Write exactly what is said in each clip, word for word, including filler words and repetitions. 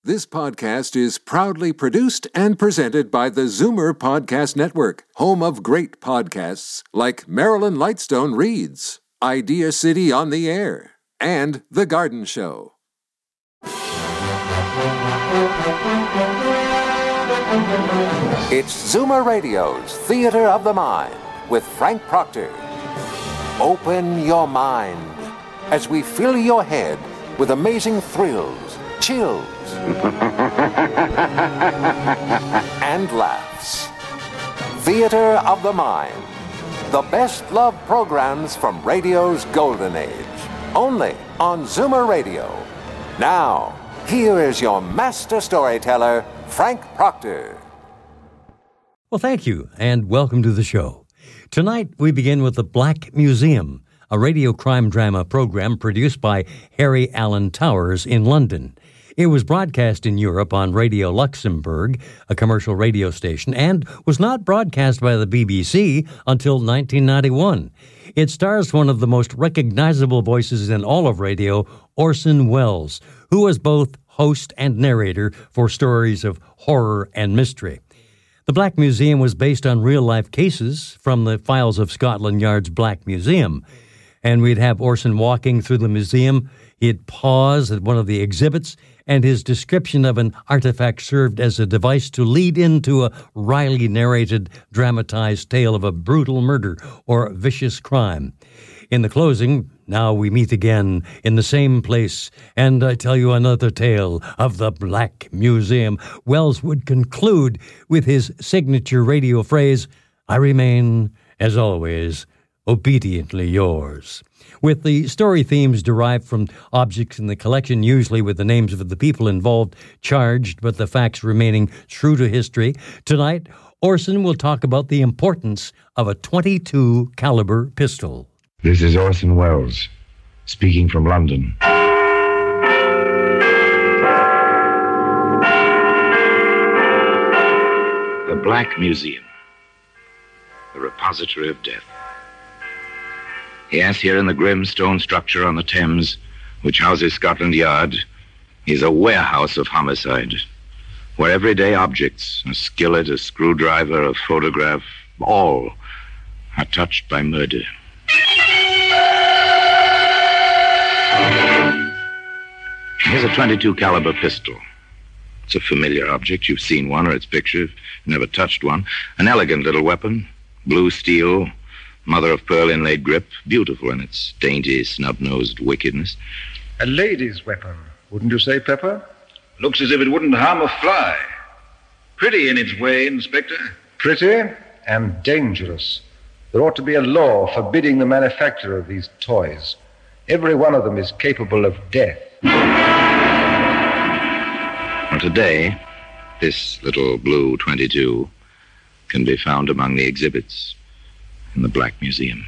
This podcast is proudly produced and presented by the Zoomer Podcast Network, home of great podcasts like Marilyn Lightstone Reads, Idea City on the Air, and The Garden Show. It's Zoomer Radio's Theater of the Mind with Frank Proctor. Open your mind as we fill your head with amazing thrills, chills, and laughs. Theater of the Mind. The best love programs from radio's golden age. Only on Zoomer Radio. Now, here is your master storyteller, Frank Proctor. Well, thank you, and welcome to the show. Tonight, we begin with The Black Museum, a radio crime drama program produced by Harry Alan Towers in London. It was broadcast in Europe on Radio Luxembourg, a commercial radio station, and was not broadcast by the B B C until nineteen ninety-one. It stars one of the most recognizable voices in all of radio, Orson Welles, who was both host and narrator for stories of horror and mystery. The Black Museum was based on real-life cases from the files of Scotland Yard's Black Museum. And we'd have Orson walking through the museum. He'd pause at one of the exhibits, and his description of an artifact served as a device to lead into a wryly narrated, dramatized tale of a brutal murder or vicious crime. In the closing, now we meet again in the same place, and I tell you another tale of the Black Museum. Welles would conclude with his signature radio phrase, "I remain, as always, obediently yours," with the story themes derived from objects in the collection, usually with the names of the people involved charged, but the facts remaining true to history. Tonight, Orson will talk about the importance of a twenty-two caliber pistol. This is Orson Welles, speaking from London. The Black Museum, the repository of death. Yes, here in the grim stone structure on the Thames, which houses Scotland Yard, is a warehouse of homicide, where everyday objects, a skillet, a screwdriver, a photograph, all are touched by murder. Here's a twenty-two caliber pistol. It's a familiar object. You've seen one or its picture. You've never touched one. An elegant little weapon, blue steel, mother-of-pearl inlaid grip, beautiful in its dainty, snub-nosed wickedness. A lady's weapon, wouldn't you say, Pepper? Looks as if it wouldn't harm a fly. Pretty in its way, Inspector. Pretty and dangerous. There ought to be a law forbidding the manufacture of these toys. Every one of them is capable of death. Well, today, this little blue twenty-two can be found among the exhibits in the Black Museum.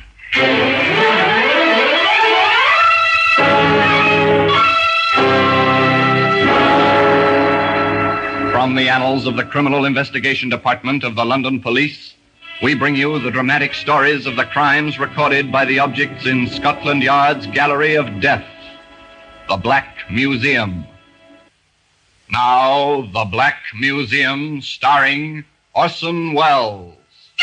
From the annals of the Criminal Investigation Department of the London Police, we bring you the dramatic stories of the crimes recorded by the objects in Scotland Yard's Gallery of Death, the Black Museum. Now, the Black Museum, starring Orson Welles.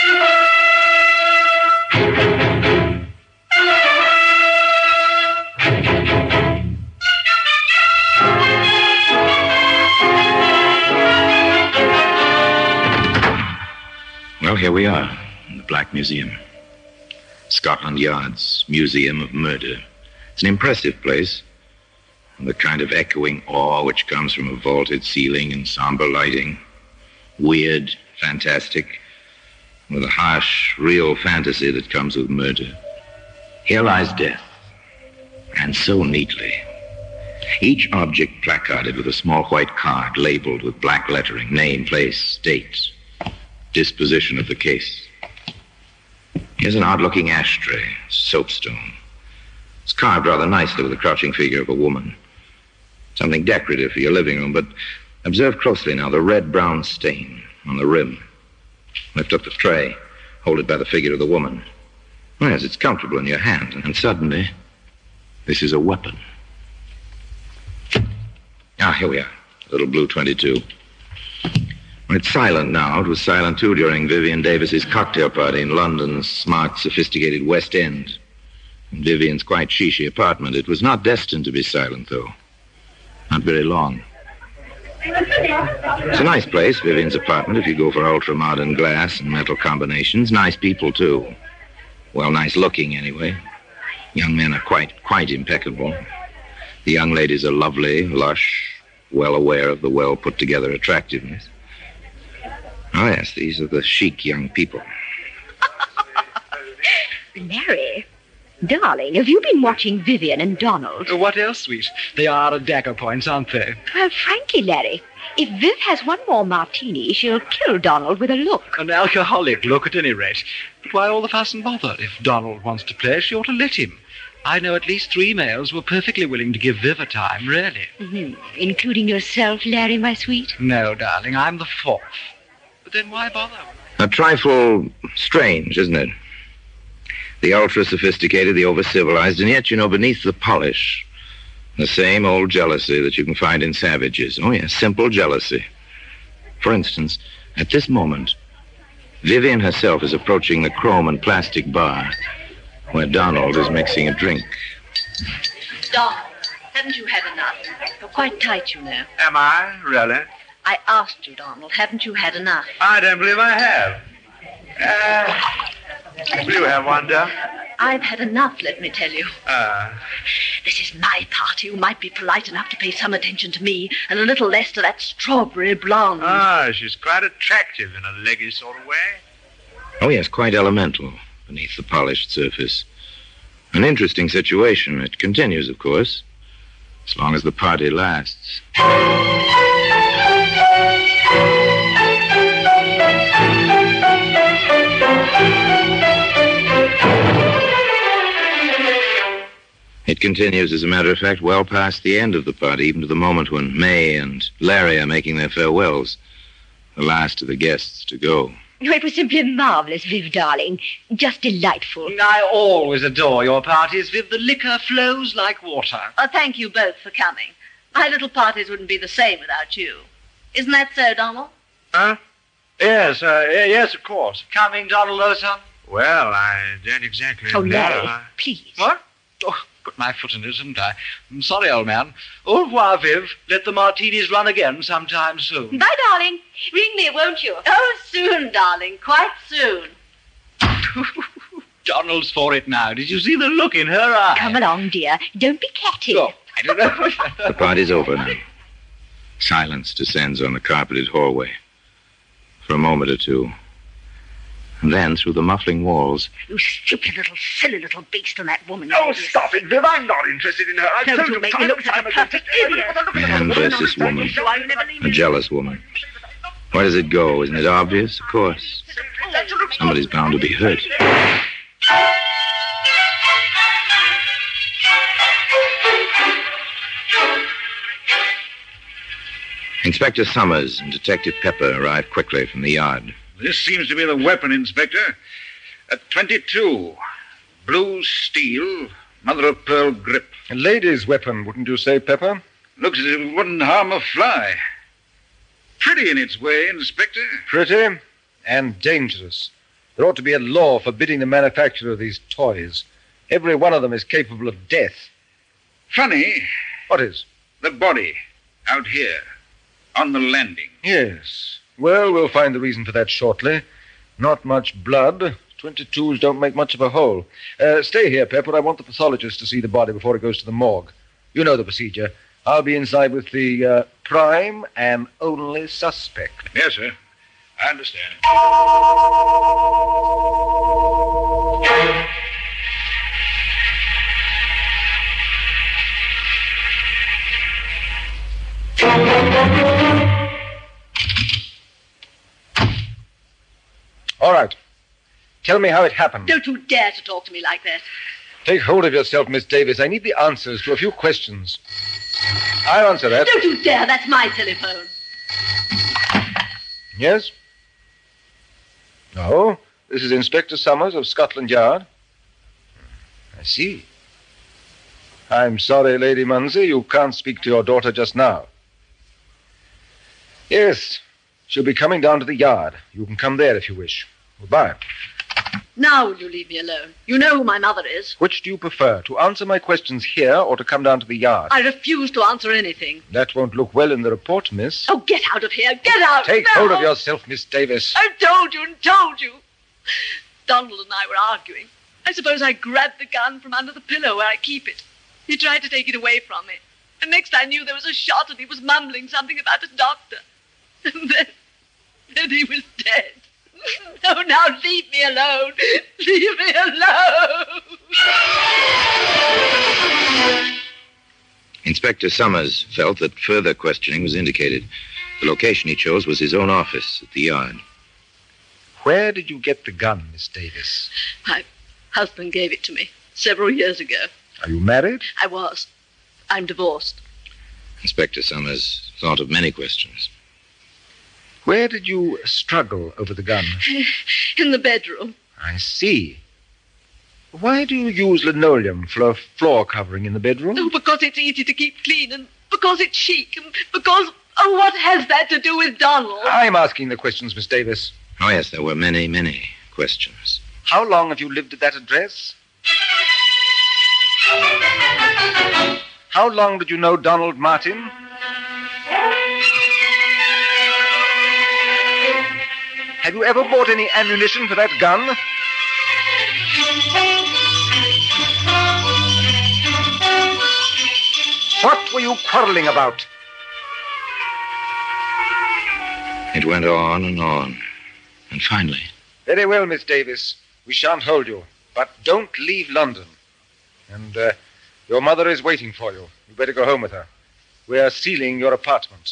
Well, here we are in the Black Museum. Scotland Yard's Museum of Murder. It's an impressive place. The kind of echoing awe which comes from a vaulted ceiling and somber lighting. Weird, fantastic, with a harsh, real fantasy that comes with murder. Here lies death, and so neatly. Each object placarded with a small white card labeled with black lettering, name, place, date, disposition of the case. Here's an odd-looking ashtray, soapstone. It's carved rather nicely with the crouching figure of a woman. Something decorative for your living room, but observe closely now the red-brown stain on the rim. Lift up the tray, hold it by the figure of the woman. Well, yes, it's comfortable in your hand, and suddenly, this is a weapon. Ah, here we are. Little blue twenty-two. Well, it's silent now. It was silent, too, during Vivian Davis's cocktail party in London's smart, sophisticated West End. In Vivian's quite chic apartment. It was not destined to be silent, though. Not very long. It's a nice place, Vivian's apartment, if you go for ultra-modern glass and metal combinations. Nice people, too. Well, nice looking, anyway. Young men are quite, quite impeccable. The young ladies are lovely, lush, well aware of the well-put-together attractiveness. Oh, yes, these are the chic young people. Larry, darling, have you been watching Vivian and Donald? What else, sweet? They are at dagger points, aren't they? Well, frankly, Larry, if Viv has one more martini, she'll kill Donald with a look. An alcoholic look, at any rate. But why all the fuss and bother? If Donald wants to play, she ought to let him. I know at least three males who are perfectly willing to give Viv a time, really. Mm-hmm. Including yourself, Larry, my sweet? No, darling, I'm the fourth. But then why bother? A trifle strange, isn't it? The ultra-sophisticated, the over-civilized, and yet, you know, beneath the polish, the same old jealousy that you can find in savages. Oh, yes, simple jealousy. For instance, at this moment, Vivian herself is approaching the chrome and plastic bar where Donald is mixing a drink. Donald, haven't you had enough? You're quite tight, you know. Am I? Really? I asked you, Donald, haven't you had enough? I don't believe I have. Uh, will you have one, dear? I've had enough, let me tell you. Uh, This is my party. You might be polite enough to pay some attention to me and a little less to that strawberry blonde. ah, she's quite attractive in a leggy sort of way. Oh, yes, quite elemental beneath the polished surface. An interesting situation. It continues, of course, as long as the party lasts. It continues, as a matter of fact, well past the end of the party, even to the moment when May and Larry are making their farewells, the last of the guests to go. Oh, it was simply marvelous, Viv, darling. Just delightful. I always adore your parties, Viv. The liquor flows like water. Oh, thank you both for coming. My little parties wouldn't be the same without you. Isn't that so, Donald? Huh? Yes, uh, yes, of course. Coming, Donald Lowson? Well, I don't exactly Oh, know. Larry, I- please. What? Oh, put my foot in it, didn't I? I'm sorry, old man. Au revoir, Viv. Let the martinis run again sometime soon. Bye, darling. Ring me, won't you? Oh, soon, darling. Quite soon. Donald's for it now. Did you see the look in her eye? Come along, dear. Don't be catty. Oh, I don't know. The party's over now. Silence descends on the carpeted hallway. For a moment or two. And then, through the muffling walls, You stupid little, silly little beast on that woman. Oh, stop it, Viv. I'm not interested in her. I've No, told you you make time me look and like time a again. perfect Just- idiot. man versus woman, a jealous woman. Where does it go? Isn't it obvious? Of course. Somebody's bound to be hurt. Inspector Summers and Detective Pepper arrived quickly from the yard. This seems to be the weapon, Inspector. A twenty-two. Blue steel, mother-of-pearl grip. A lady's weapon, wouldn't you say, Pepper? Looks as if it wouldn't harm a fly. Pretty in its way, Inspector. Pretty and dangerous. There ought to be a law forbidding the manufacture of these toys. Every one of them is capable of death. Funny, What is? the body out here on the landing. Yes. Well, we'll find the reason for that shortly. Not much blood. twenty-twos don't make much of a hole. Uh, stay here, Pepper. I want the pathologist to see the body before it goes to the morgue. You know the procedure. I'll be inside with the uh, prime and only suspect. Yes, sir. I understand. All right. Tell me how it happened. Don't you dare to talk to me like that. Take hold of yourself, Miss Davis. I need the answers to a few questions. I'll answer that. Don't you dare. That's my telephone. Yes? Oh, this is Inspector Summers of Scotland Yard. I see. I'm sorry, Lady Munsey, you can't speak to your daughter just now. Yes. She'll be coming down to the yard. You can come there if you wish. Goodbye. Now will you leave me alone? You know who my mother is. Which do you prefer, to answer my questions here or to come down to the yard? I refuse to answer anything. That won't look well in the report, miss. Oh, get out of here. Get out. Take no. hold of yourself, Miss Davis. I've told you and told you. Donald and I were arguing. I suppose I grabbed the gun from under the pillow where I keep it. He tried to take it away from me. And next I knew there was a shot and he was mumbling something about a doctor. And then, then he was dead. Oh, now leave me alone. Leave me alone. Inspector Summers felt that further questioning was indicated. The location he chose was his own office at the yard. Where did you get the gun, Miss Davis? My husband gave it to me several years ago. Are you married? I was. I'm divorced. Inspector Summers thought of many questions. Where did you struggle over the gun? In the bedroom. I see. Why do you use linoleum for a floor covering in the bedroom? Oh, because it's easy to keep clean and because it's chic and because... Oh, what has that to do with Donald? I'm asking the questions, Miss Davis. Oh, yes, there were many, many questions. How long have you lived at that address? How long did you know Donald Martin? Have you ever bought any ammunition for that gun? What were you quarreling about? It went on and on. And finally... Very well, Miss Davis. We shan't hold you. But don't leave London. And uh, your mother is waiting for you. You better go home with her. We're sealing your apartment.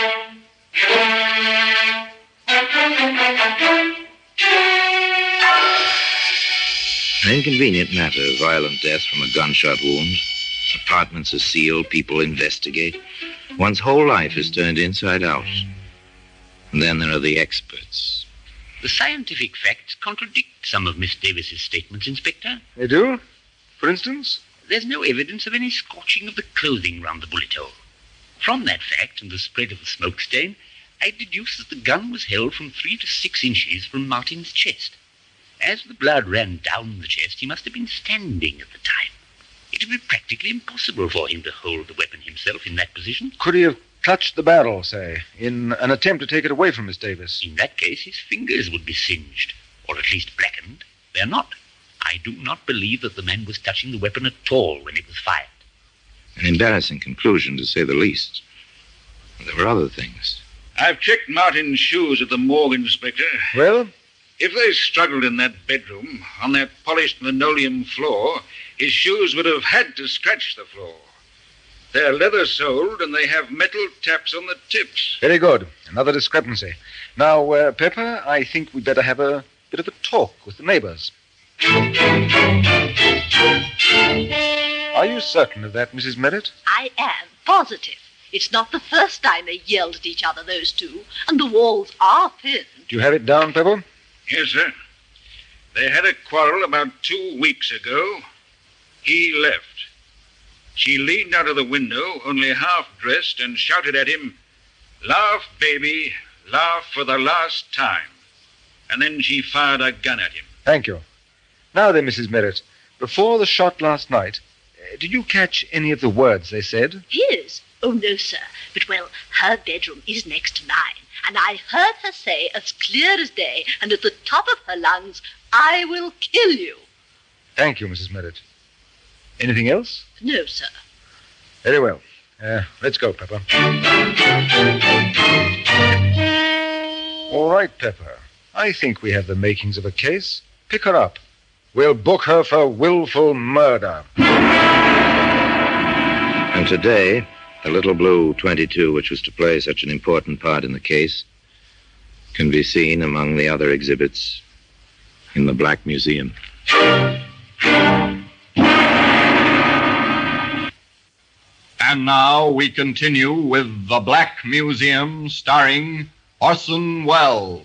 An inconvenient matter, violent death from a gunshot wound. Apartments are sealed, people investigate. One's whole life is turned inside out. And then there are the experts. The scientific facts contradict some of Miss Davis's statements, Inspector. They do? For instance? There's no evidence of any scorching of the clothing round the bullet hole. From that fact and the spread of the smoke stain, I deduce that the gun was held from three to six inches from Martin's chest. As the blood ran down the chest, he must have been standing at the time. It would be practically impossible for him to hold the weapon himself in that position. Could he have clutched the barrel, say, in an attempt to take it away from Miss Davis? In that case, his fingers would be singed, or at least blackened. They're not. I do not believe that the man was touching the weapon at all when it was fired. An embarrassing conclusion, to say the least. There were other things. I've checked Martin's shoes at the morgue, Inspector. Well? If they struggled in that bedroom, on that polished linoleum floor, his shoes would have had to scratch the floor. They're leather-soled, and they have metal taps on the tips. Very good. Another discrepancy. Now, uh, Pepper, I think we'd better have a bit of a talk with the neighbors. Are you certain of that, Missus Merritt? I am positive. It's not the first time they yelled at each other, those two. And the walls are thin. Do you have it down, Pepper? Yes, sir. They had a quarrel about two weeks ago. He left. She leaned out of the window, only half-dressed, and shouted at him, "Laugh, baby, laugh for the last time." And then she fired a gun at him. Thank you. Now then, Missus Merritt, before the shot last night, uh, did you catch any of the words they said? His? Oh, no, sir. But, well, her bedroom is next to mine. And I heard her say, as clear as day, and at the top of her lungs, "I will kill you." Thank you, Missus Merritt. Anything else? No, sir. Very well. Uh, let's go, Pepper. All right, Pepper. I think we have the makings of a case. Pick her up. We'll book her for willful murder. And today, the little blue twenty-two, which was to play such an important part in the case, can be seen among the other exhibits in the Black Museum. And now we continue with The Black Museum, starring Orson Welles.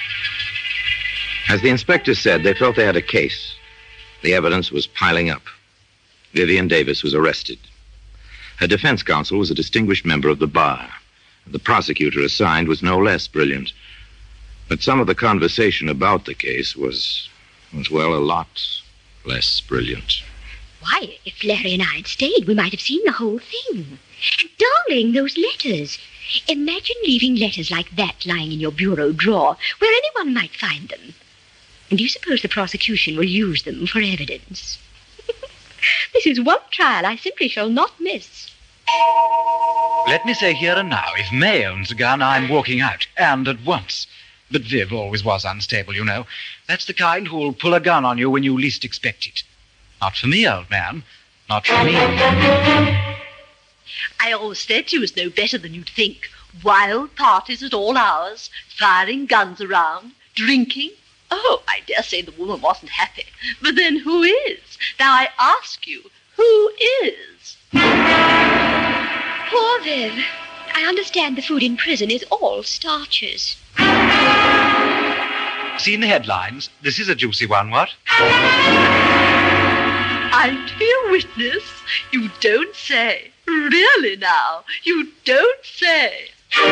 As the inspector said, they felt they had a case. The evidence was piling up. Vivian Davis was arrested. Her defense counsel was a distinguished member of the bar. The prosecutor assigned was no less brilliant. But some of the conversation about the case was, was well, a lot less brilliant. Why, if Larry and I had stayed, we might have seen the whole thing. Darling, those letters. Imagine leaving letters like that lying in your bureau drawer, where anyone might find them. And do you suppose the prosecution will use them for evidence? This is one trial I simply shall not miss. Let me say here and now, if May owns a gun, I'm walking out, and at once. But Viv always was unstable, you know. That's the kind who'll pull a gun on you when you least expect it. Not for me, old man. Not for me. I always said she was no better than you'd think. Wild parties at all hours, firing guns around, drinking. Oh, I dare say the woman wasn't happy. But then who is? Now I ask you, who is? Poor Viv. I understand the food in prison is all starches. Seen the headlines? This is a juicy one, what? I'm to be a witness? You don't say. Really now? You don't say.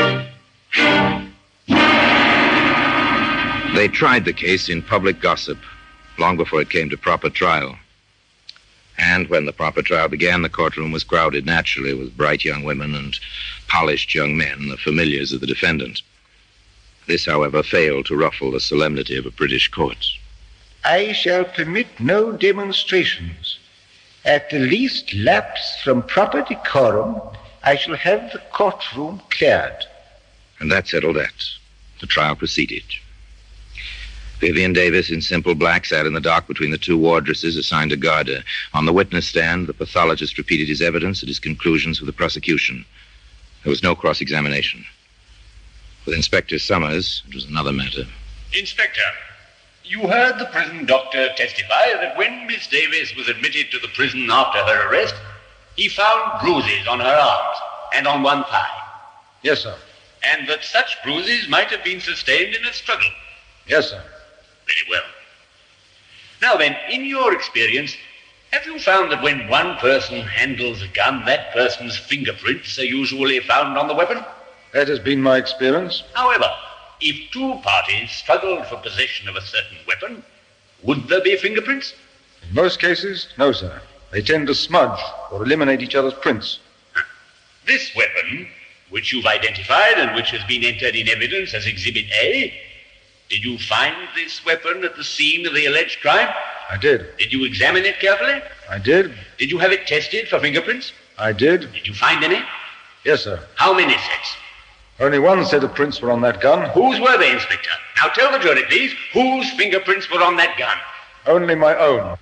They tried the case in public gossip long before it came to proper trial. And when the proper trial began, the courtroom was crowded naturally with bright young women and polished young men, the familiars of the defendant. This, however, failed to ruffle the solemnity of a British court. I shall permit no demonstrations. At the least lapse from proper decorum, I shall have the courtroom cleared. And that settled that. The trial proceeded. Vivian Davis, in simple black, sat in the dock between the two wardresses assigned to guard her. On the witness stand, the pathologist repeated his evidence and his conclusions for the prosecution. There was no cross-examination. With Inspector Summers, it was another matter. Inspector, you heard the prison doctor testify that when Miss Davis was admitted to the prison after her arrest, he found bruises on her arms and on one thigh. Yes, sir. And that such bruises might have been sustained in a struggle. Yes, sir. Very well. Now then, in your experience, have you found that when one person handles a gun, that person's fingerprints are usually found on the weapon? That has been my experience. However, if two parties struggled for possession of a certain weapon, would there be fingerprints? In most cases, no, sir. They tend to smudge or eliminate each other's prints. This weapon, which you've identified and which has been entered in evidence as Exhibit A, did you find this weapon at the scene of the alleged crime? I did. Did you examine it carefully? I did. Did you have it tested for fingerprints? I did. Did you find any? Yes, sir. How many sets? Only one set of prints were on that gun. Whose were they, Inspector? Now tell the jury, please, whose fingerprints were on that gun? Only my own.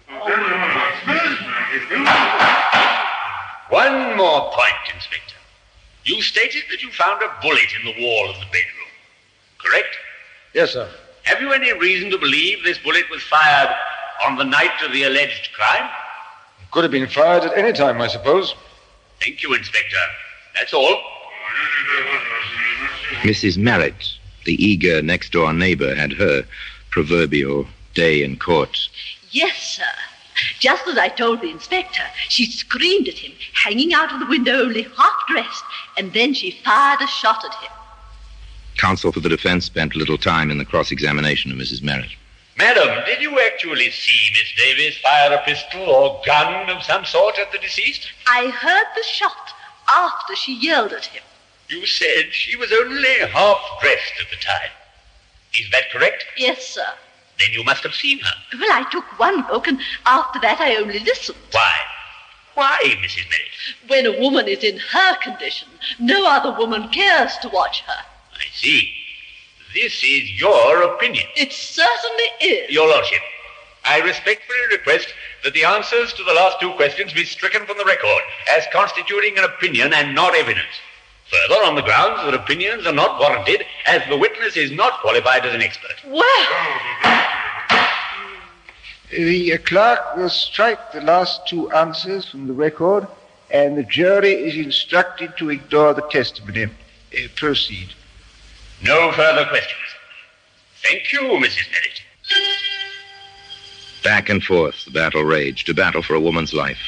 One more point, Inspector. You stated that you found a bullet in the wall of the bedroom, correct? Yes, sir. Have you any reason to believe this bullet was fired on the night of the alleged crime? It could have been fired at any time, I suppose. Thank you, Inspector. That's all. Missus Merritt, the eager next-door neighbor, had her proverbial day in court. Yes, sir. Just as I told the inspector, she screamed at him, hanging out of the window only half-dressed, and then she fired a shot at him. Counsel for the defense spent little time in the cross-examination of Missus Merritt. Madam, did you actually see Miss Davis fire a pistol or gun of some sort at the deceased? I heard the shot after she yelled at him. You said she was only half-dressed at the time. Is that correct? Yes, sir. Then you must have seen her. Well, I took one look, and after that I only listened. Why? Why, Missus Merritt? When a woman is in her condition, no other woman cares to watch her. I see. This is your opinion. It certainly is. Your Lordship, I respectfully request that the answers to the last two questions be stricken from the record as constituting an opinion and not evidence. Further, on the grounds that opinions are not warranted, as the witness is not qualified as an expert. Well... The uh, clerk will strike the last two answers from the record, and the jury is instructed to ignore the testimony. Uh, proceed. No further questions. Thank you, Missus Merritt. Back and forth, the battle raged, a battle for a woman's life. The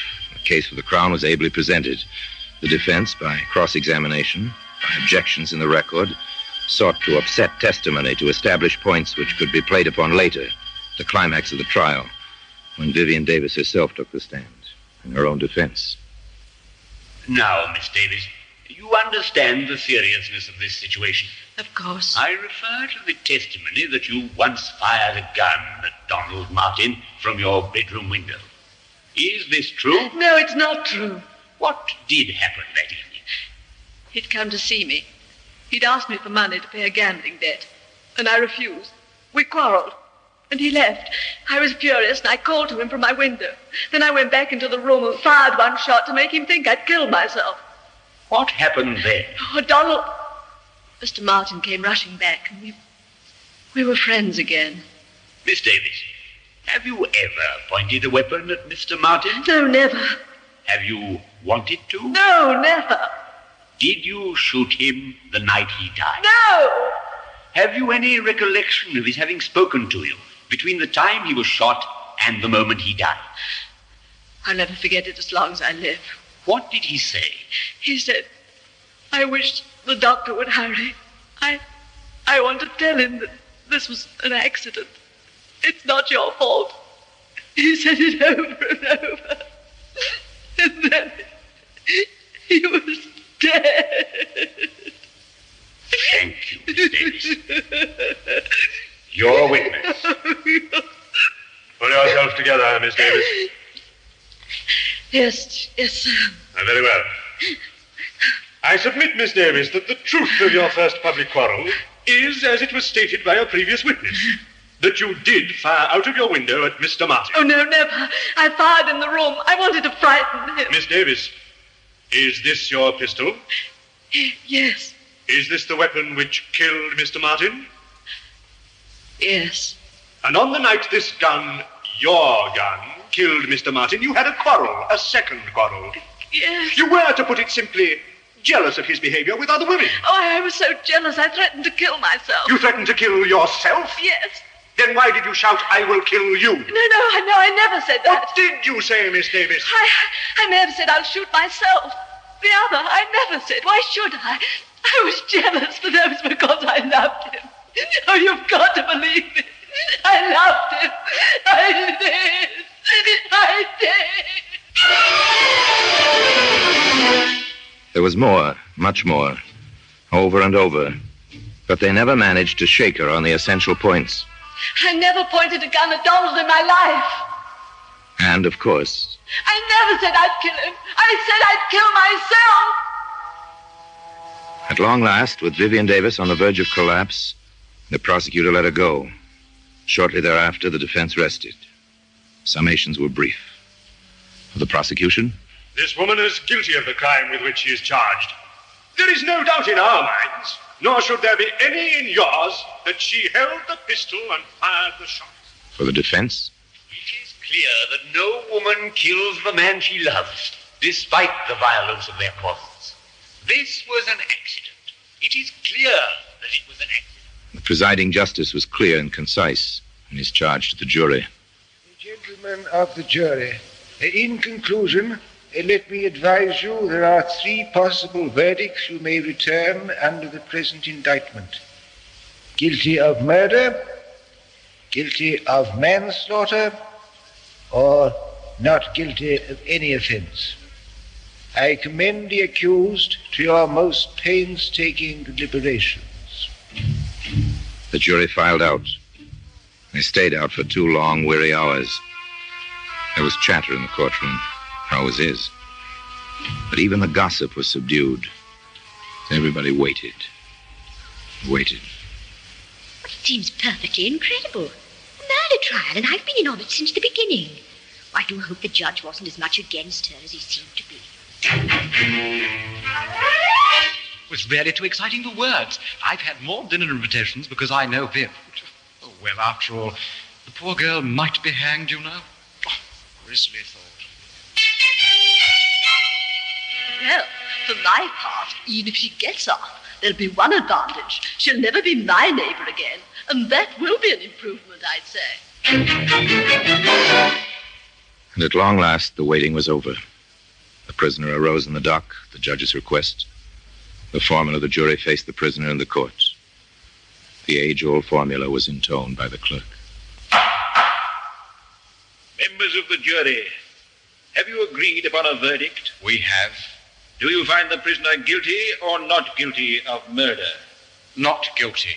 case for the Crown was ably presented. The defense, by cross-examination, by objections in the record, sought to upset testimony to establish points which could be played upon later, the climax of the trial, when Vivian Davis herself took the stand in her own defense. Now, Miss Davis, you understand the seriousness of this situation. Of course. I refer to the testimony that you once fired a gun at Donald Martin from your bedroom window. Is this true? No, it's not true. What did happen that evening? He'd come to see me. He'd asked me for money to pay a gambling debt, and I refused. We quarreled, and he left. I was furious, and I called to him from my window. Then I went back into the room and fired one shot to make him think I'd killed myself. What happened then? Oh, Donald... Mister Martin came rushing back, and we... we were friends again. Miss Davis, have you ever pointed a weapon at Mister Martin? No, never. Have you wanted to? No, never. Did you shoot him the night he died? No! Have you any recollection of his having spoken to you between the time he was shot and the moment he died? I'll never forget it as long as I live. What did he say? He said, I wish the doctor would hurry. I, I want to tell him that this was an accident. It's not your fault. He said it over and over. And then he was dead. Thank you, Miss Davis. Your witness. Pull yourself together, Miss Davis. Yes, yes, sir. Uh, very well. I submit, Miss Davis, that the truth of your first public quarrel is, as it was stated by a previous witness, that you did fire out of your window at Mister Martin. Oh, no, never. I fired in the room. I wanted to frighten him. Miss Davis, is this your pistol? Yes. Is this the weapon which killed Mister Martin? Yes. And on the night this gun, your gun, killed Mister Martin, you had a quarrel, a second quarrel. Yes. You were, to put it simply, jealous of his behavior with other women. Oh, I was so jealous I threatened to kill myself. You threatened to kill yourself? Yes. Then why did you shout, I will kill you? No, no, I no, I never said that. What did you say, Miss Davis? I, I may have said I'll shoot myself. The other, I never said. Why should I? I was jealous, but that was because I loved him. Oh, you've got to believe me. I loved him. I did. I did. There was more, much more, over and over, but they never managed to shake her on the essential points. I never pointed a gun at Donald in my life. And, of course, I never said I'd kill him. I said I'd kill myself. at long last, with Vivian Davis on the verge of collapse, the prosecutor let her go. Shortly thereafter, the defense rested. Summations were brief. For the prosecution, this woman is guilty of the crime with which she is charged. There is no doubt in our minds, nor should there be any in yours, that she held the pistol and fired the shot. For the defense, it is clear that no woman kills the man she loves, despite the violence of their causes. This was an accident. It is clear that it was an accident. the presiding justice was clear and concise in his charge to the jury. Gentlemen of the jury, in conclusion, let me advise you there are three possible verdicts you may return under the present indictment. Guilty of murder, guilty of manslaughter, or not guilty of any offense. I commend the accused to your most painstaking deliberations. The jury filed out. They stayed out for two long, weary hours. There was chatter in the courtroom. There always is. But even the gossip was subdued. Everybody waited. Waited. It seems perfectly incredible. A murder trial, and I've been in on it since the beginning. I do hope the judge wasn't as much against her as he seemed to be. It was really too exciting for words. I've had more dinner invitations because I know Viv. Oh, well, after all, the poor girl might be hanged, you know. Oh, grisly thought. Well, for my part, even if she gets off, there'll be one advantage. She'll never be my neighbor again, and that will be an improvement, I'd say. And at long last, the waiting was over. prisoner arose in the dock at the judge's request. The foreman of the jury faced the prisoner in the court. The age-old formula was intoned by the clerk. Members of the jury, have you agreed upon a verdict? We have. Do you find the prisoner guilty or not guilty of murder? Not guilty.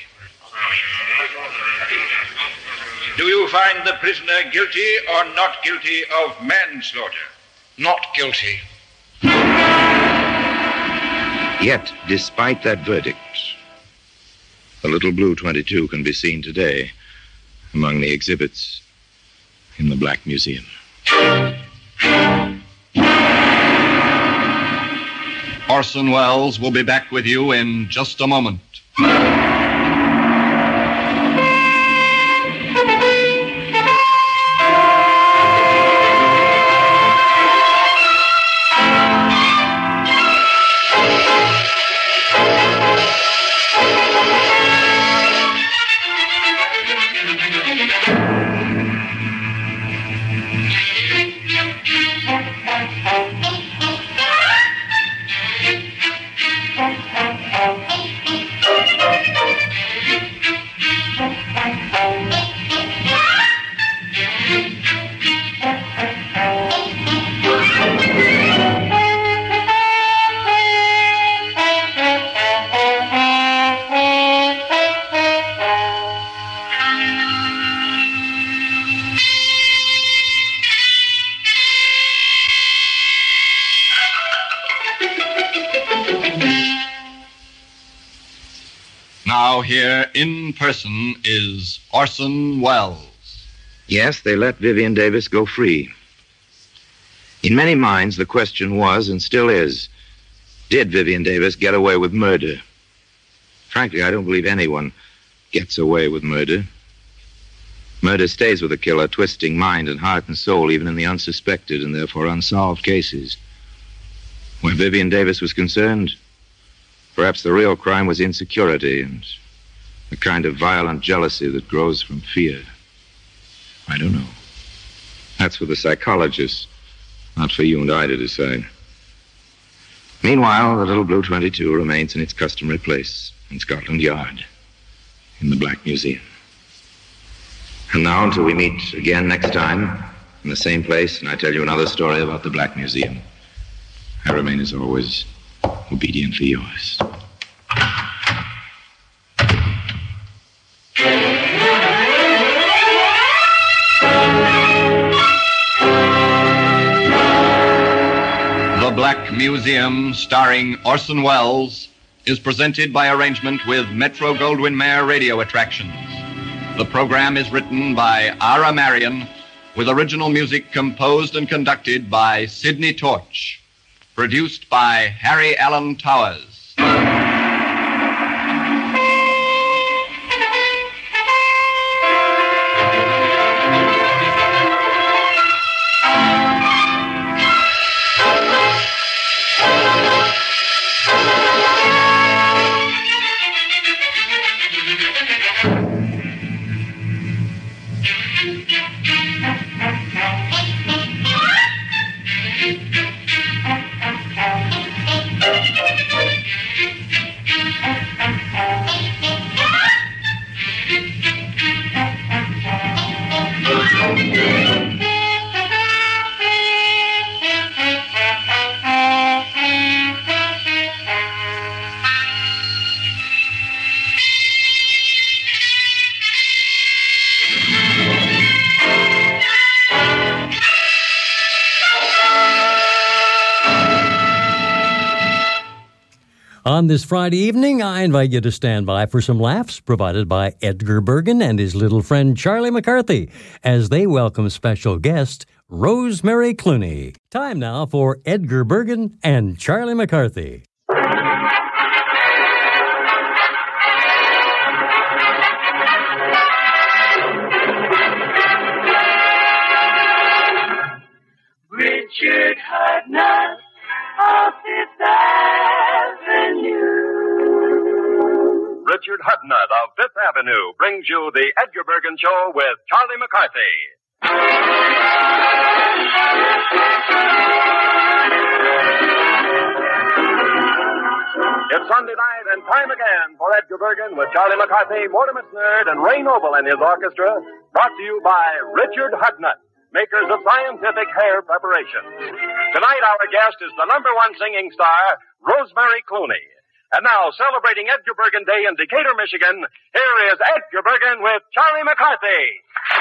Do you find the prisoner guilty or not guilty of manslaughter? Not guilty. Yet, despite that verdict, the little blue twenty-two can be seen today among the exhibits in the Black Museum. Orson Welles will be back with you in just a moment. Now here in person is Orson Welles. Yes, they let Vivian Davis go free. In many minds, the question was, and still is, did Vivian Davis get away with murder? Frankly, I don't believe anyone gets away with murder. Murder stays with a killer, twisting mind and heart and soul, even in the unsuspected and therefore unsolved cases. Where Vivian Davis was concerned, perhaps the real crime was insecurity and the kind of violent jealousy that grows from fear. I don't know. That's for the psychologists, not for you and I to decide. Meanwhile, the little blue twenty-two remains in its customary place in Scotland Yard, in the Black Museum. And now, until we meet again next time, in the same place, and I tell you another story about the Black Museum, I remain, as always, obediently yours. The Black Museum, starring Orson Welles, is presented by arrangement with Metro-Goldwyn-Mayer Radio Attractions. The program is written by Ara Marion, with original music composed and conducted by Sidney Torch. Produced by Harry Allen Towers. On this Friday evening, I invite you to stand by for some laughs provided by Edgar Bergen and his little friend Charlie McCarthy as they welcome special guest Rosemary Clooney. Time now for Edgar Bergen and Charlie McCarthy. Richard Hudnut of Fifth Avenue. Richard Hudnut of Fifth Avenue brings you the Edgar Bergen Show with Charlie McCarthy. Monday night and time again for Edgar Bergen with Charlie McCarthy, Mortimer Snerd, and Ray Noble and his orchestra, brought to you by Richard Hudnut, makers of scientific hair preparation. Tonight our guest is the number one singing star, Rosemary Clooney. And now, celebrating Edgar Bergen Day in Decatur, Michigan, here is Edgar Bergen with Charlie McCarthy.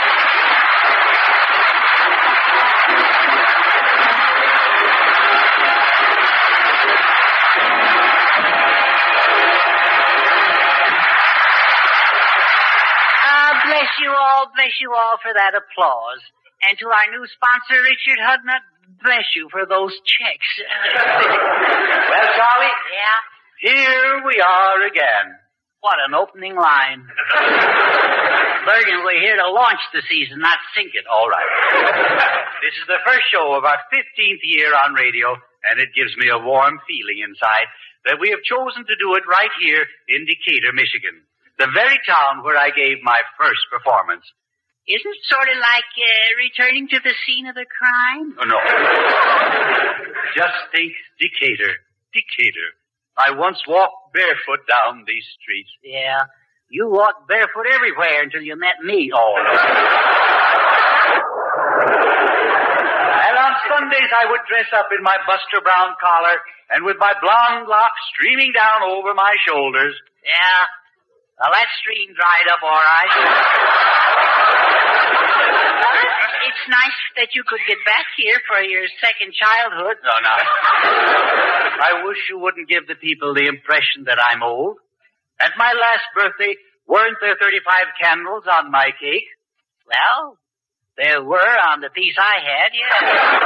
Ah, bless you all, bless you all for that applause. And to our new sponsor, Richard Hudnut, bless you for those checks. Well, Charlie? Yeah? Here we are again. What an opening line. Bergen, we're here to launch the season, not sink it. All right. This is the first show of our fifteenth year on radio, and it gives me a warm feeling inside that we have chosen to do it right here in Decatur, Michigan, the very town where I gave my first performance. Isn't it sort of like uh, returning to the scene of the crime? Oh, no. Just think, Decatur, Decatur. I once walked barefoot down these streets. Yeah, you walked barefoot everywhere until you met me. Oh, no. And on Sundays I would dress up in my Buster Brown collar and with my blonde locks streaming down over my shoulders. Yeah, well, that stream dried up all right. It's nice that you could get back here for your second childhood. No, no. I wish you wouldn't give the people the impression that I'm old. At my last birthday, weren't there thirty-five candles on my cake? Well, there were on the piece I had, yeah.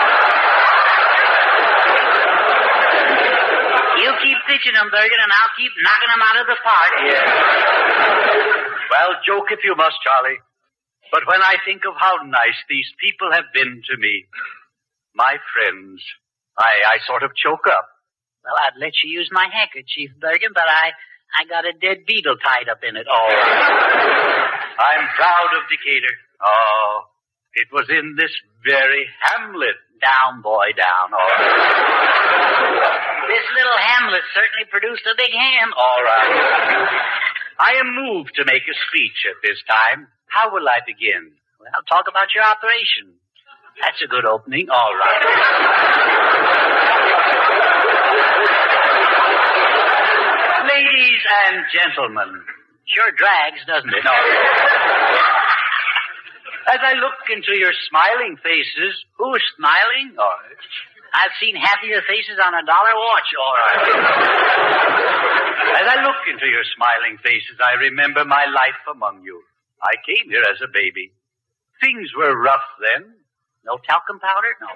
You keep pitching them, Bergen, and I'll keep knocking them out of the park. Yeah. Well, joke if you must, Charlie. But when I think of how nice these people have been to me, my friends, I, I sort of choke up. Well, I'd let you use my handkerchief, Bergen, but I, I got a dead beetle tied up in it. Oh, I'm proud of Decatur. Oh, it was in this very hamlet. Down, boy, down. All right. This little hamlet certainly produced a big ham. All right. I am moved to make a speech at this time. How will I begin? Well, talk about your operation. That's a good opening. All right. Ladies and gentlemen. Sure drags, doesn't it? No. As I look into your smiling faces, who's smiling? Oh, I've seen happier faces on a dollar watch. All right. As I look into your smiling faces, I remember my life among you. I came here as a baby. Things were rough then. No talcum powder? No.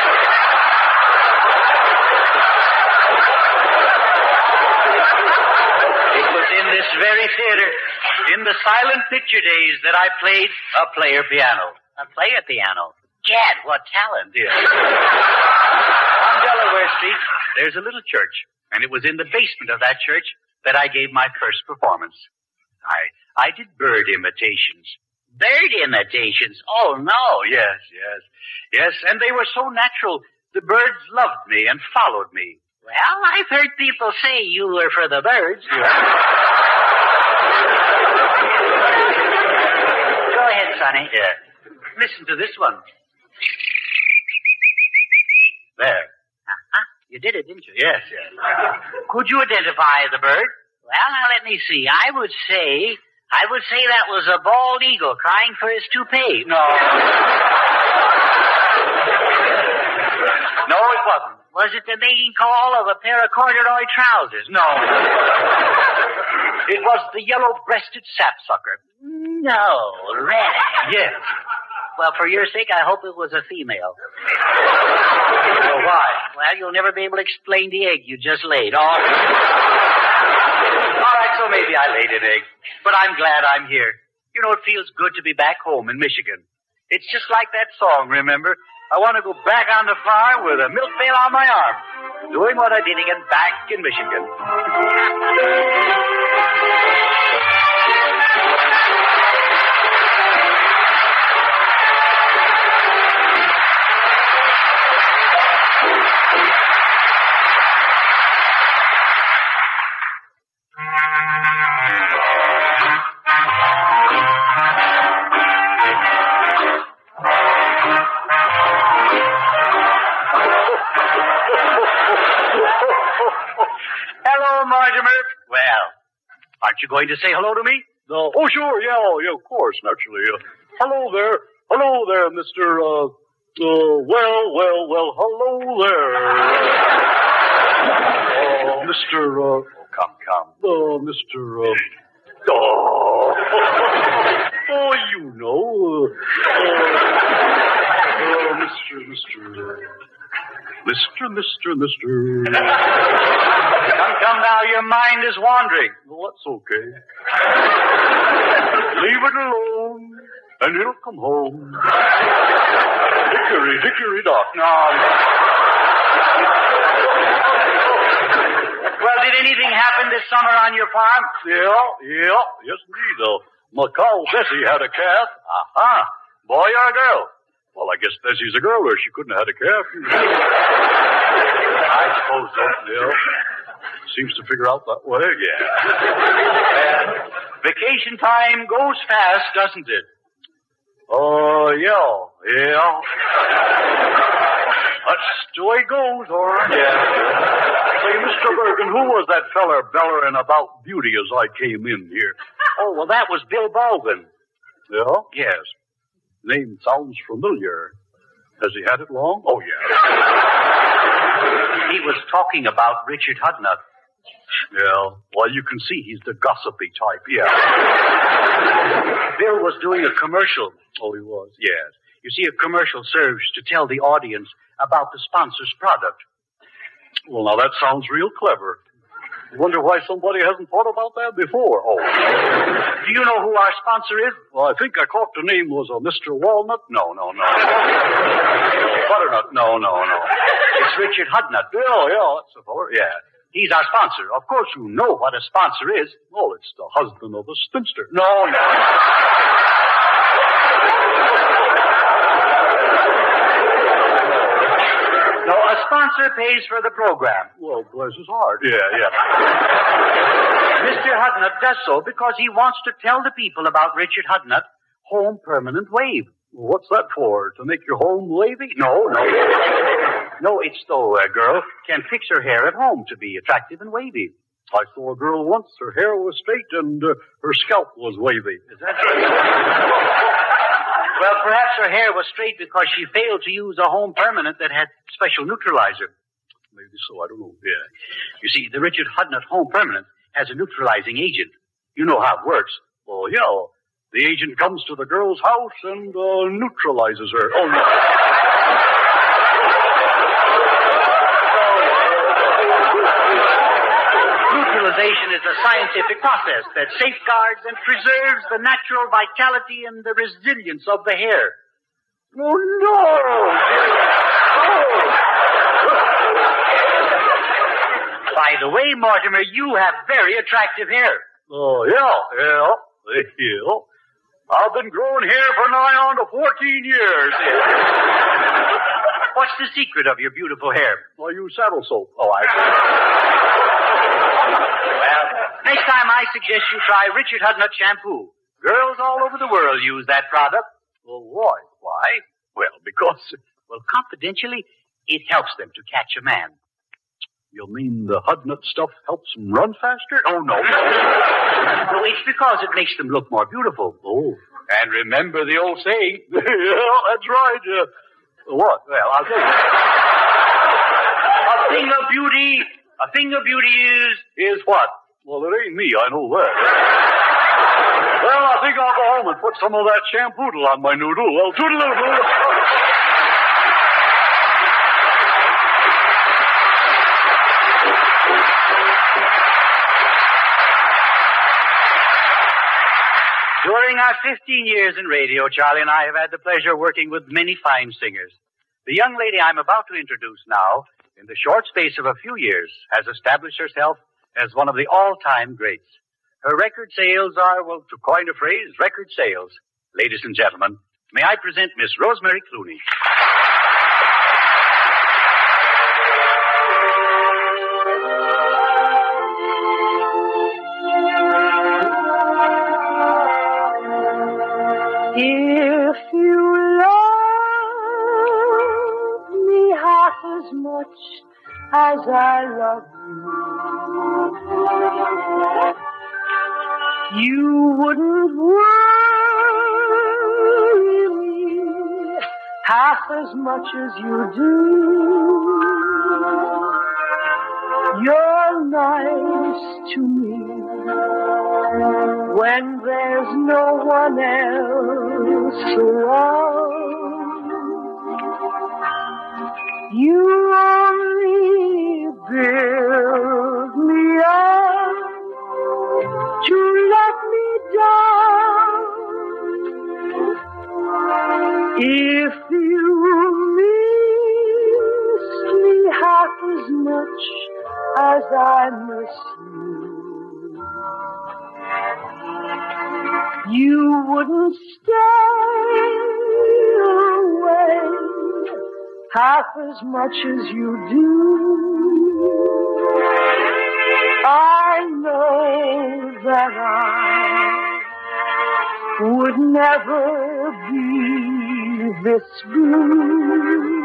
It was in this very theater, in the silent picture days, that I played a player piano. A player piano? Gad, what talent. Yeah. On Delaware Street, there's a little church, and it was in the basement of that church that I gave my first performance. I I did bird imitations. Bird imitations? Oh, no. Yes, yes. Yes, and they were so natural, the birds loved me and followed me. Well, I've heard people say you were for the birds. Yeah. Go ahead, Sonny. Yeah. Listen to this one. There. Uh-huh. You did it, didn't you? Yes, yes. Could you identify the bird? Well, now let me see. I would say, I would say that was a bald eagle crying for his toupee. No. No, it wasn't. Was it the mating call of a pair of corduroy trousers? No. It was the yellow-breasted sapsucker. No, really? Yes. Well, for your sake, I hope it was a female. Well, why? Well, you'll never be able to explain the egg you just laid. All right. All right, so maybe I laid an egg. But I'm glad I'm here. You know, it feels good to be back home in Michigan. It's just like that song, remember? I want to go back on the farm with a milk pail on my arm, doing what I did again back in Michigan. Mortimer. Well, aren't you going to say hello to me? No. Oh, sure. Yeah, oh, yeah, of course, naturally. Uh, hello there. Hello there, Mister Uh, uh, well, well, well, hello there. Uh, Mister Uh, oh, come, come. Uh, Mister Uh, oh, oh, you know. Uh, uh, Mister Mister Uh, Mister Mister Mister Come, come now, your mind is wandering. Well, that's okay. Leave it alone, and it'll come home. Hickory, hickory dock. No. Well, did anything happen this summer on your farm? Yeah, yeah, yes indeed. Uh, my cow Bessie had a calf. Uh-huh. Boy or a girl? Well, I guess Bessie's a girl, or she couldn't have had a calf. I suppose so. Yeah. Seems to figure out that way. Yeah. uh, vacation time goes fast, doesn't it? Oh, uh, yeah, yeah. That's the way it goes, all right. Yeah. Say, Mister Bergen, who was that feller bellering about beauty as I came in here? Oh, well, that was Bill Baldwin. Yeah? Yes. Name sounds familiar. Has he had it long? Oh, yeah. He was talking about Richard Hudnut. Yeah. Well, you can see he's the gossipy type. Yeah. Bill was doing a commercial. Oh, he was? Yes. You see, a commercial serves to tell the audience about the sponsor's product. Well, now that sounds real clever. Wonder why somebody hasn't thought about that before. Oh. Do you know who our sponsor is? Well, I think I caught the name was uh, Mister Walnut. No, no, no. Butternut. No, no, no. It's Richard Hudnut. Yeah, yeah, that's the fellow. Yeah. He's our sponsor. Of course, you know what a sponsor is. Oh, it's the husband of a spinster. No, no. No, a sponsor pays for the program. Well, bless his heart. Yeah, yeah. Mister Hudnut does so because he wants to tell the people about Richard Hudnut, Home Permanent Wave. Well, what's that for? To make your home wavy? No, no. No, it's so a girl can fix her hair at home to be attractive and wavy. I saw a girl once. Her hair was straight and uh, her scalp was wavy. Is that right? Well, perhaps her hair was straight because she failed to use a home permanent that had special neutralizer. Maybe so, I don't know. Yeah. You see, the Richard Hudnut Home Permanent has a neutralizing agent. You know how it works. Oh, yeah. The agent comes to the girl's house and uh, neutralizes her. Oh, no. Neutralization is a scientific process that safeguards and preserves the natural vitality and the resilience of the hair. Oh, no! Oh. By the way, Mortimer, you have very attractive hair. Oh, yeah, yeah, yeah. I've been growing hair for nigh on to fourteen years. What's the secret of your beautiful hair? I use saddle soap. Oh, I see. Well, next time I suggest you try Richard Hudnut shampoo. Girls all over the world use that product. Well, why? Why? Well, because, well, confidentially, it helps them to catch a man. You mean the Hudnut stuff helps them run faster? Oh, no. No, it's because it makes them look more beautiful. Oh. And remember the old saying. Yeah, that's right. Uh, what? Well, I'll tell you. A thing of beauty, a thing of beauty is... Is what? Well, it ain't me, I know that. Well, I think I'll go home and put some of that shampoo on my noodle. Well, toodaloo. During our fifteen years in radio, Charlie and I have had the pleasure of working with many fine singers. The young lady I'm about to introduce now, in the short space of a few years, has established herself as one of the all-time greats. Her record sales are, well, to coin a phrase, record sales. Ladies and gentlemen, may I present Miss Rosemary Clooney. If you love me half as much as I love you. You wouldn't worry me half as much as you do. You're nice to me when there's no one else around. You only build me up to let me down. If you miss me half as much as I miss you, you wouldn't stay away half as much as you do. I know that I would never be this blue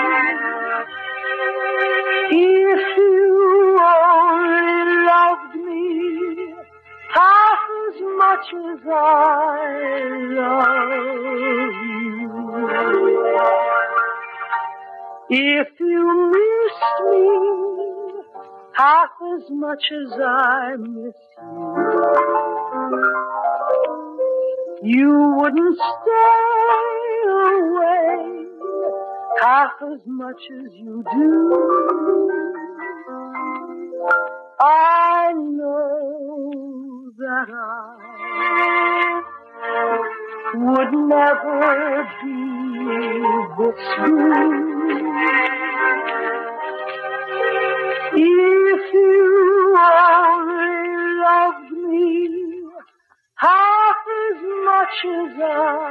if you only loved me half as much as I love you. If you missed me half as much as I miss you, you wouldn't stay away half as much as you do. I know that I would never be this blue if you only loved me half as much as I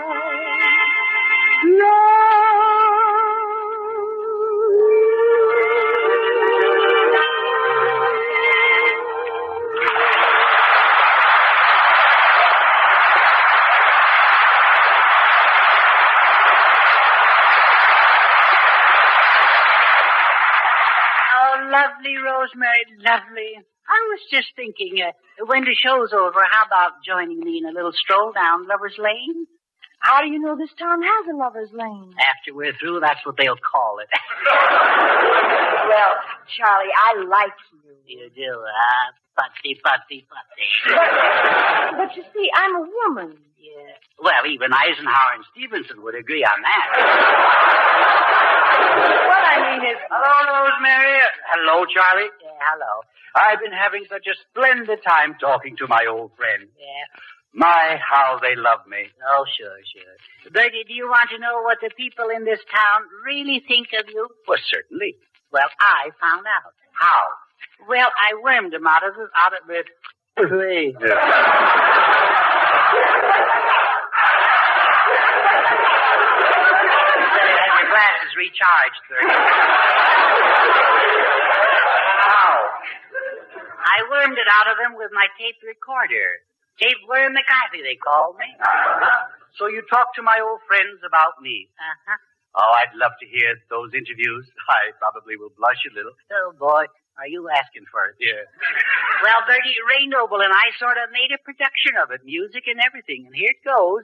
Lovely, Rosemary, lovely. I was just thinking, uh, when the show's over, how about joining me in a little stroll down Lover's Lane? How do you know this town has a Lover's Lane? After we're through, that's what they'll call it. Well, Charlie, I like you. You do, ah, putty, putty, putty. But, but you see, I'm a woman. Yeah. Well, even Eisenhower and Stevenson would agree on that. What I mean is... Hello, Rosemary. Hello, Charlie. Yeah, hello. I've been having such a splendid time talking to my old friend. Yeah. My, how they love me. Oh, sure, sure. Bertie, do you want to know what the people in this town really think of you? Well, certainly. Well, I found out. How? Well, I wormed them out of the... out of the... Glasses recharged, Bertie. How? I wormed it out of them with my tape recorder. Tape Worm McCarthy, they called me. So you talked to my old friends about me. Uh-huh. Oh, I'd love to hear those interviews. I probably will blush a little. Oh, boy, are you asking for it? Yeah. Well, Bertie, Ray Noble and I sort of made a production of it, music and everything, and here it goes.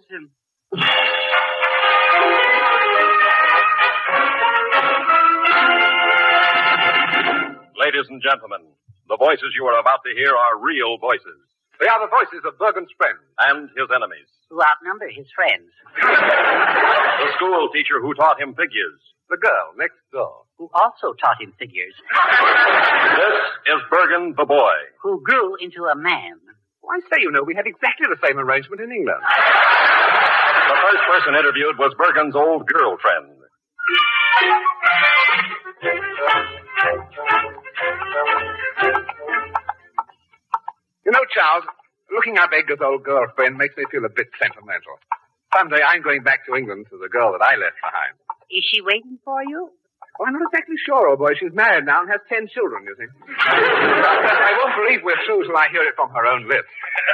Ladies and gentlemen, the voices you are about to hear are real voices. They are the voices of Bergen's friends and his enemies. Who outnumber his friends. The school teacher who taught him figures. The girl next door. Who also taught him figures. This is Bergen the boy. Who grew into a man. Why, say, you know, we had exactly the same arrangement in England. The first person interviewed was Bergen's old girlfriend. You know, Charles, looking up Edgar's old girlfriend makes me feel a bit sentimental. Someday I'm going back to England to the girl that I left behind. Is she waiting for you? Well, I'm not exactly sure, old boy. She's married now and has ten children, you see. I won't believe we're through till I hear it from her own lips.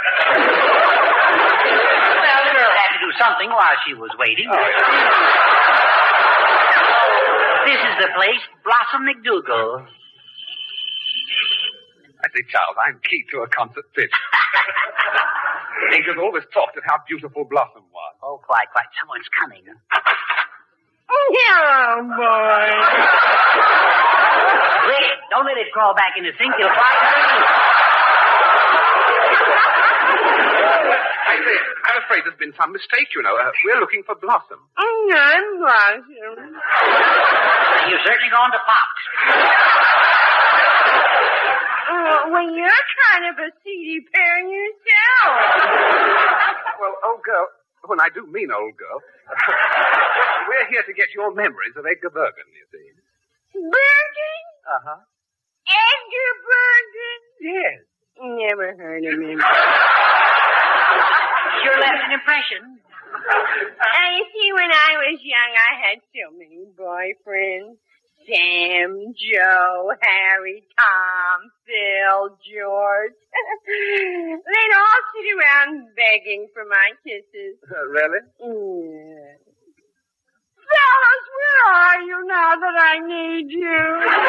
Well, the girl had to do something while she was waiting. Oh, yeah. This is the place, Blossom McDougal. I say, Charles, I'm key to a concert pitch. Edgar's always talked of how beautiful Blossom was. Oh, quite, quite. Someone's coming. Hello, boy. Wait, don't let it crawl back in the sink. You'll fly underneath. I say, I'm afraid there's been some mistake, you know. Uh, we're looking for Blossom. Oh, I'm Blossom. You're certainly going to pop. Oh, well, you're kind of a seedy pair yourself. Well, old girl, when I do mean old girl, we're here to get your memories of Edgar Bergen, you see. Bergen? Uh-huh. Edgar Bergen? Yes. Never heard of him. Sure left an impression. Uh, you see, when I was young, I had so many boyfriends. Sam, Joe, Harry, Tom, Phil, George. They'd all sit around begging for my kisses. Uh, really? Yeah. Fellas, where are you now that I need you?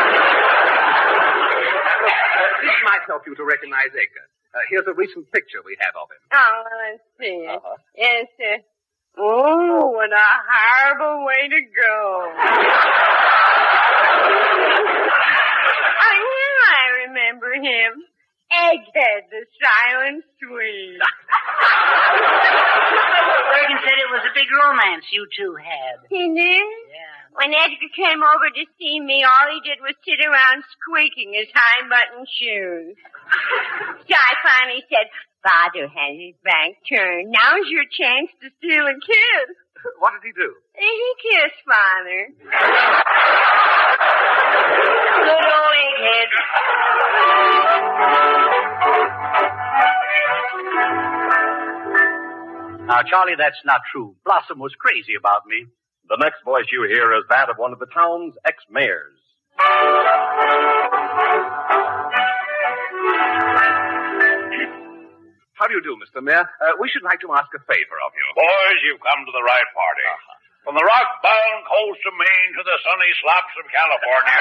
uh, this might help you to recognize Edgar. Uh, here's a recent picture we have of him. Oh, let's see it. Uh-huh. Yes, sir. Oh, what a horrible way to go. I knew I remember him. Egghead, the silent Swede. Bergen said it was a big romance you two had. He did? Yeah. When Edgar came over to see me, all he did was sit around squeaking his high-button shoes. So I finally said, Father has his back turned. Now's your chance to steal a kiss. What did he do? He kissed Father. Good old egghead. Now, Charlie, that's not true. Blossom was crazy about me. The next voice you hear is that of one of the town's ex-mayors. How do you do, Mister Mayor? Uh, we should like to ask a favor of you. Boys, you've come to the right party. Uh-huh. From the rock-bound coast of Maine to the sunny slopes of California.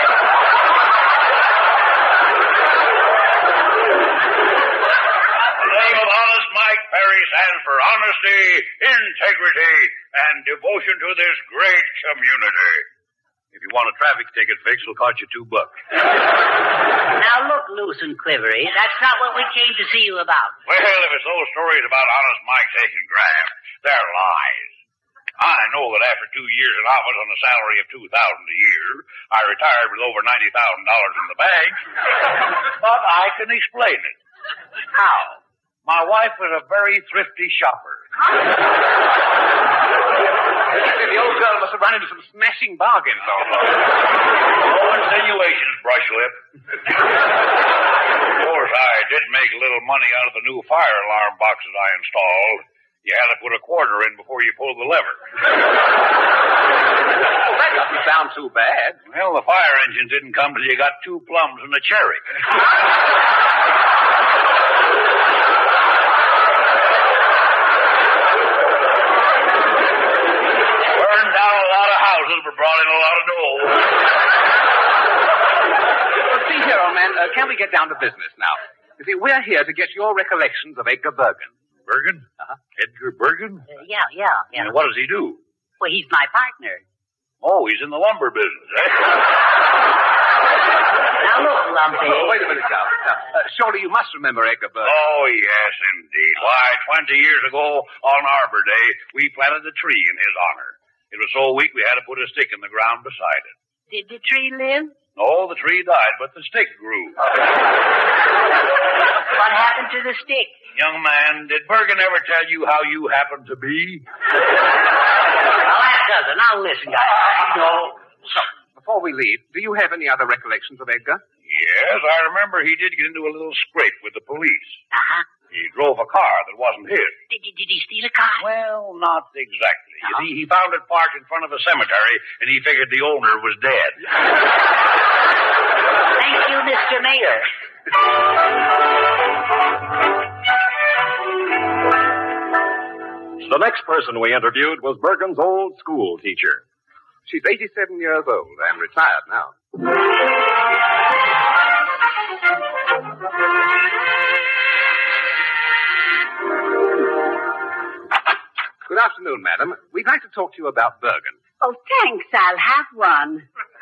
The name of Honest Mike Perry stands for honesty, integrity, and devotion to this great community. If you want a traffic ticket fixed, it'll cost you two bucks. Now look, Loose and Quivery, that's not what we came to see you about. Well, if it's those stories about Honest Mike taking graft, they're lies. I know that after two years in office on a salary of two thousand dollars a year, I retired with over ninety thousand dollars in the bank. But I can explain it. How? My wife was a very thrifty shopper. The old girl must have run into some smashing bargains, old No insinuations, Brushlip. Of course, I did make a little money out of the new fire alarm boxes I installed. You had to put a quarter in before you pulled the lever. Well, that doesn't sound too bad. Well, the fire engine didn't come till you got two plums and a cherry. Burned down a lot of houses, but brought in a lot of dough. Well, see here, old man, uh, can we get down to business now? You see, we're here to get your recollections of Edgar Bergen. Bergen? Uh-huh. Edgar Bergen? Uh, yeah, yeah, yeah. And what does he do? Well, he's my partner. Oh, he's in the lumber business, eh? Now look, Lumpy. Oh, wait a minute, Charles. Now, uh, surely you must remember Edgar Bergen. Oh, yes, indeed. Why, twenty years ago, on Arbor Day, we planted a tree in his honor. It was so weak we had to put a stick in the ground beside it. Did the tree live? No, the tree died, but the stick grew. What happened to the stick? Young man, did Bergen ever tell you how you happened to be? Well, that doesn't. Now listen, guys. No. So, before we leave, do you have any other recollections of Edgar? Yes, I remember he did get into a little scrape with the police. Uh-huh. He drove a car that wasn't his. Did, did, did he steal a car? Well, not exactly. No? You see, he found it parked in front of a cemetery, and he figured the owner was dead. Thank you, Mister Mayor. The next person we interviewed was Bergen's old school teacher. She's eighty-seven years old and retired now. afternoon, madam. We'd like to talk to you about Bergen. Oh, thanks. I'll have one.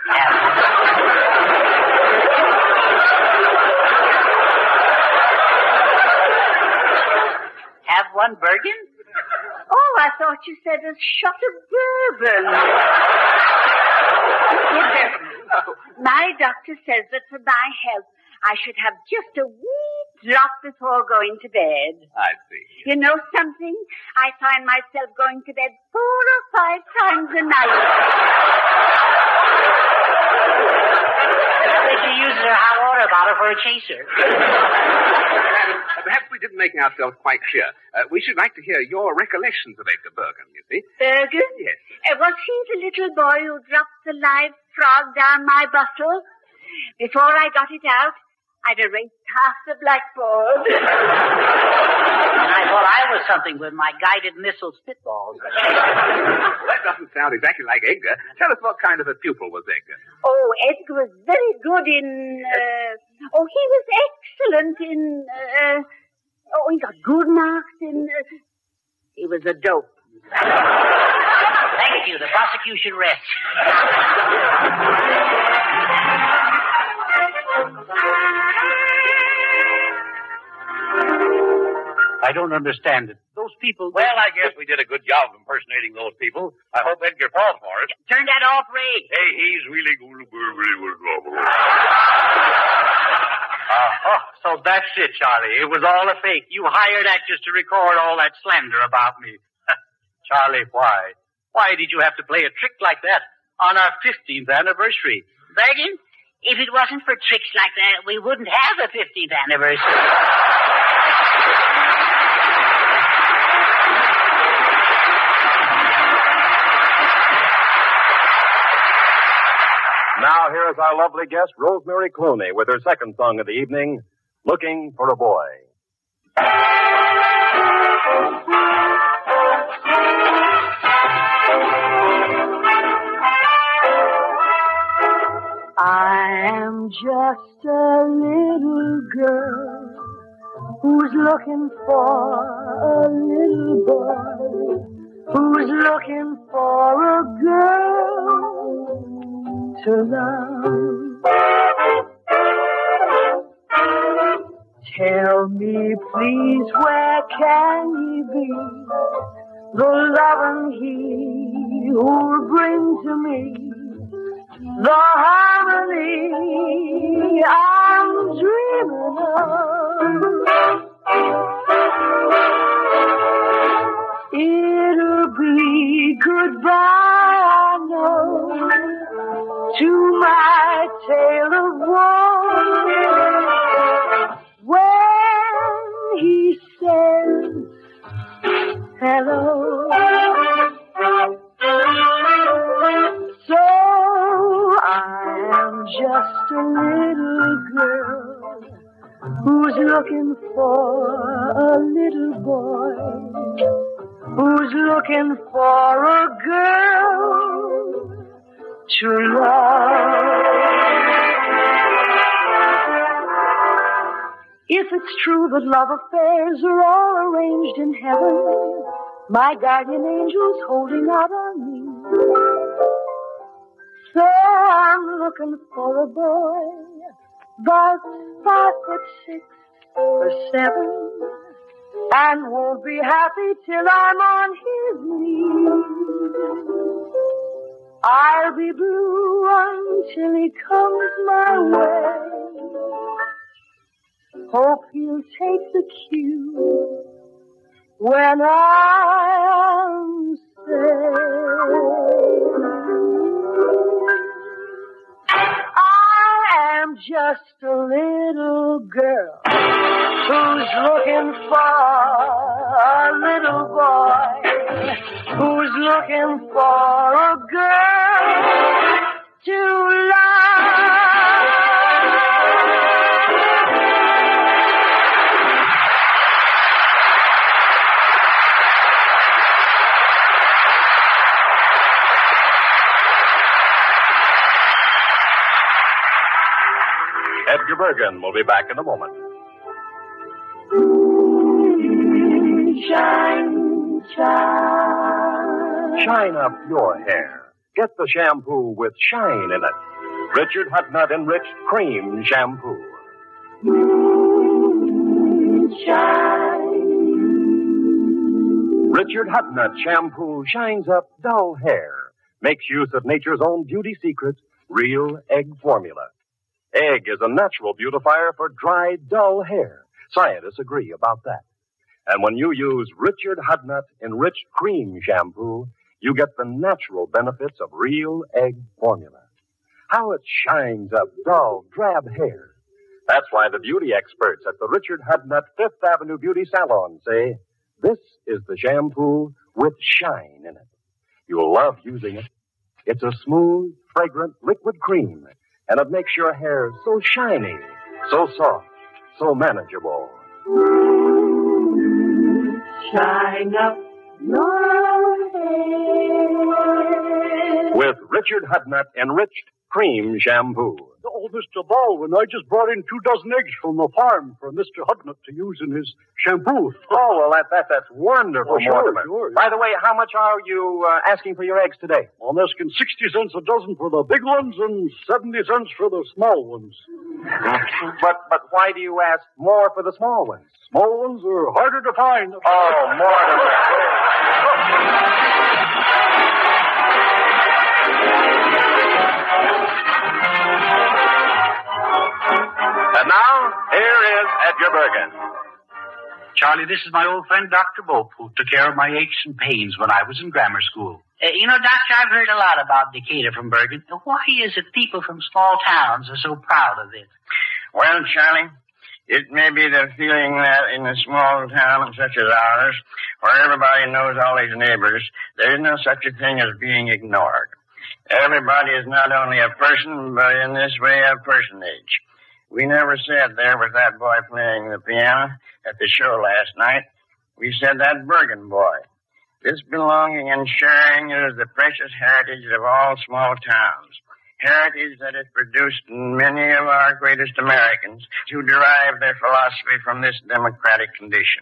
Have one, Bergen? Oh, I thought you said a shot of bourbon. My doctor says that for my health, I should have just a wee drop before going to bed. I see. You know something? I find myself going to bed four or five times a night. I think she uses her hot water bottle for a chaser. Madam, perhaps we didn't make ourselves quite clear. Uh, we should like to hear your recollections of Edgar Bergen, you see. Bergen? Yes. Uh, was he the little boy who dropped the live frog down my bottle? Before I got it out, I'd erased half the blackboard. I thought I was something with my guided missile spitballs. Well, that doesn't sound exactly like Edgar. Tell us what kind of a pupil was Edgar. Oh, Edgar was very good in... Uh, oh, he was excellent in... Uh, oh, he got good marks in... Uh, he was a dope. Thank you. The prosecution rests. I don't understand it. Those people... Well, I guess we did a good job of impersonating those people. I hope Edgar falls for it. Turn that off, Ray. Hey, he's really going to be really good. Uh, oh, so that's it, Charlie. It was all a fake. You hired actors to record all that slander about me. Charlie, why? Why did you have to play a trick like that on our fifteenth anniversary? Bergen, if it wasn't for tricks like that, we wouldn't have a fifteenth anniversary. Now here is our lovely guest, Rosemary Clooney, with her second song of the evening, Looking for a Boy. I am just a little girl who's looking for a little boy, who's looking for a girl to love. Tell me, please, where can he be, the loving he who'll bring to me the harmony I'm dreaming of. It'll be goodbye, I know, to my tale of woe, when he says hello. So I am just a little girl who's looking for a little boy, who's looking for a girl to love. If it's true that love affairs are all arranged in heaven, my guardian angel's holding out on me. So I'm looking for a boy, about five foot six or seven, and won't be happy till I'm on his knee. I'll be blue until he comes my way. Hope he'll take the cue when I am saved. I am just a little girl who's looking for a little boy, who's looking for a girl to love. Edgar Bergen will be back in a moment. Shine, shine. Shine up your hair. Get the shampoo with shine in it. Richard Hudnut Enriched Cream Shampoo. Shine. Richard Hudnut Shampoo shines up dull hair. Makes use of nature's own beauty secret, real egg formula. Egg is a natural beautifier for dry, dull hair. Scientists agree about that. And when you use Richard Hudnut Enriched Cream Shampoo, you get the natural benefits of real egg formula. How it shines up dull, drab hair. That's why the beauty experts at the Richard Hudnut Fifth Avenue Beauty Salon say, this is the shampoo with shine in it. You'll love using it. It's a smooth, fragrant liquid cream, and it makes your hair so shiny, so soft, so manageable. Shine up your hair. With Richard Hudnut Enriched Cream Shampoo. Oh, Mister Baldwin, I just brought in two dozen eggs from the farm for Mister Hudnut to use in his shampoo. Oh, well, that, that that's wonderful, Oh, sure, Mortimer. sure. By the way, how much are you uh, asking for your eggs today? I'm asking sixty cents a dozen for the big ones and seventy cents for the small ones. but but why do you ask more for the small ones? Small ones are harder to find. Oh, Mortimer. And now, here is Edgar Bergen. Charlie, this is my old friend Doctor Bope, who took care of my aches and pains when I was in grammar school. Uh, you know, Doctor, I've heard a lot about Decatur from Bergen. Why is it people from small towns are so proud of it? Well, Charlie, it may be the feeling that in a small town such as ours, where everybody knows all his neighbors, there is no such a thing as being ignored. Everybody is not only a person, but in this way a personage. We never said there was that boy playing the piano at the show last night. We said that Bergen boy. This belonging and sharing is the precious heritage of all small towns. Heritage that is produced in many of our greatest Americans who derive their philosophy from this democratic condition.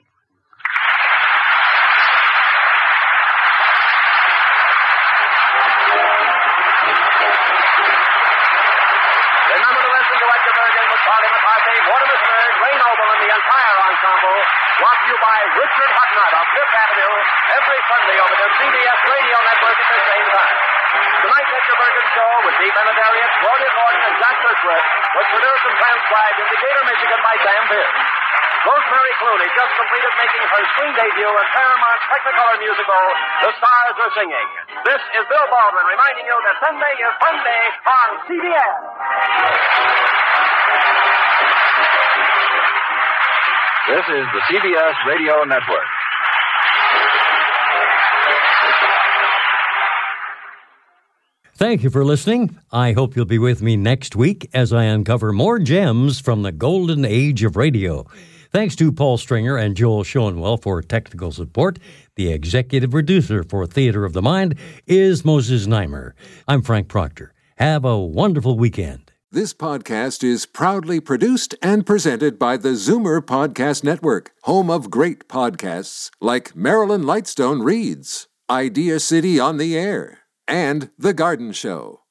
Remember to listen to Edgar Bergen with Charlie McCarthy, Mortimer Snerd, Ray Noble, and the entire ensemble. Brought to you by Richard Hudnut of Fifth Avenue every Sunday over the C B S Radio Network at the same time. Tonight's Edgar Bergen show with Dee Benedarius, Claudia Gordon, and Jack Kirkwood was produced and transcribed in Decatur, Michigan by Sam Pierce. Rosemary Clooney just completed making her screen debut in Paramount's Technicolor musical, The Stars Are Singing. This is Bill Baldwin reminding you that Sunday is fun day on C B S. This is the C B S Radio Network. Thank you for listening. I hope you'll be with me next week as I uncover more gems from the golden age of radio. Thanks to Paul Stringer and Joel Schoenwell for technical support. The executive producer for Theater of the Mind is Moses Neimer. I'm Frank Proctor. Have a wonderful weekend. This podcast is proudly produced and presented by the Zoomer Podcast Network, home of great podcasts like Marilyn Lightstone Reads, Idea City on the Air, and The Garden Show.